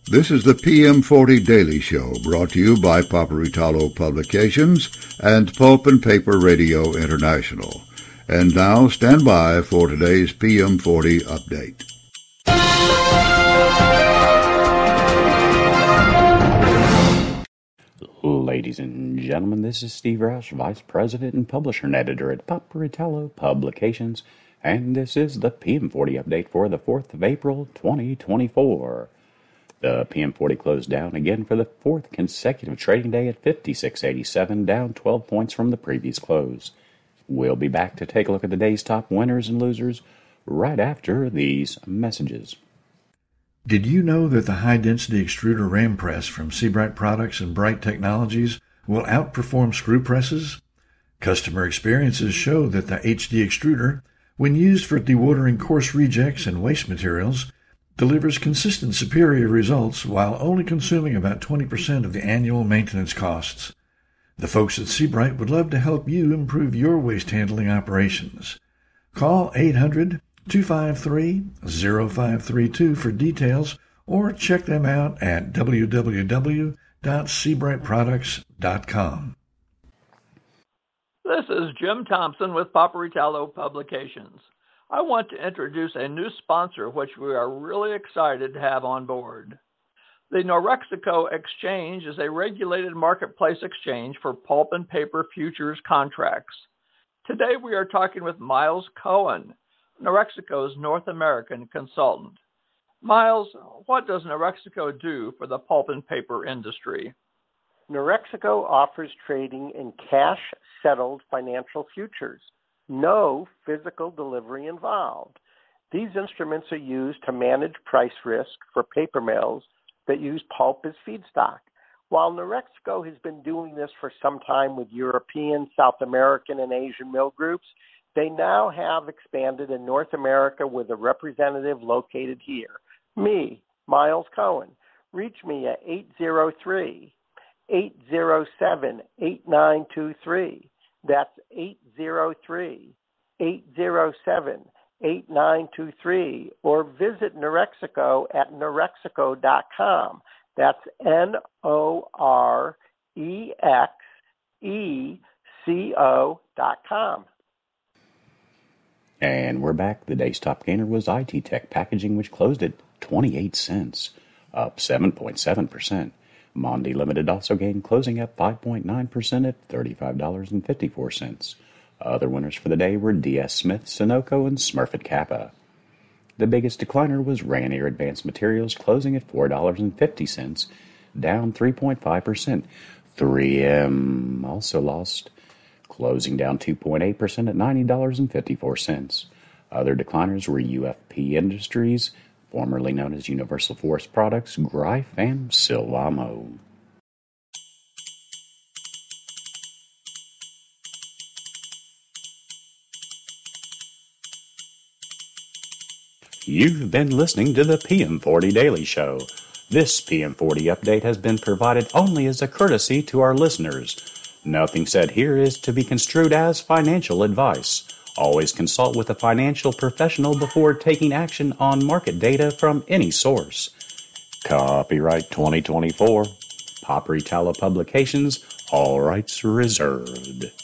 This is the PM40 Daily Show, brought to you by Paperitalo Publications and Pulp and Paper Radio International. And now, stand by for today's PM40 update. Ladies and gentlemen, this is Steve Roush, Vice President and Publisher and Editor at Paperitalo Publications, and this is the PM40 update for the 4th of April, 2024. The PM40 closed down again for the fourth consecutive trading day at 56.87, down 12 points from the previous close. We'll be back to take a look at the day's top winners and losers right after these messages. Did you know that the high-density extruder ram press from Sebright Products and Bright Technologies will outperform screw presses? Customer experiences show that the HD extruder, when used for dewatering coarse rejects and waste materials, delivers consistent superior results while only consuming about 20% of the annual maintenance costs. The folks at Sebright would love to help you improve your waste handling operations. Call 800-253-0532 for details or check them out at www.sebrightproducts.com. This is Jim Thompson with Paperitalo Publications. I want to introduce a new sponsor which we are really excited to have on board. The Norexico Exchange is a regulated marketplace exchange for pulp and paper futures contracts. Today we are talking with Miles Cohen, Norexico's North American consultant. Miles, what does Norexico do for the pulp and paper industry? Norexico offers trading in cash-settled financial futures. No physical delivery involved. These instruments are used to manage price risk for paper mills that use pulp as feedstock. While Norexico has been doing this for some time with European, South American, and Asian mill groups, they now have expanded in North America with a representative located here. Me, Miles Cohen. Reach me at 803-807-8923. That's 803-807-8923, or visit Norexico at norexico.com. That's NOREXECO.com. And we're back. The day's top gainer was IT Tech Packaging, which closed at 28 cents, up 7.7%. Mondi Limited also gained, closing up 5.9% at $35.54. Other winners for the day were DS Smith, Sunoco, and Smurfit Kappa. The biggest decliner was Rayonier Advanced Materials, closing at $4.50, down 3.5%. 3M also lost, closing down 2.8% at $90.54. Other decliners were UFP Industries, formerly known as Universal Forest Products, Greif, and Sylvamo. You've been listening to the PM40 Daily Show. This PM40 update has been provided only as a courtesy to our listeners. Nothing said here is to be construed as financial advice. Always consult with a financial professional before taking action on market data from any source. Copyright 2024. Paperitalo Publications. All rights reserved.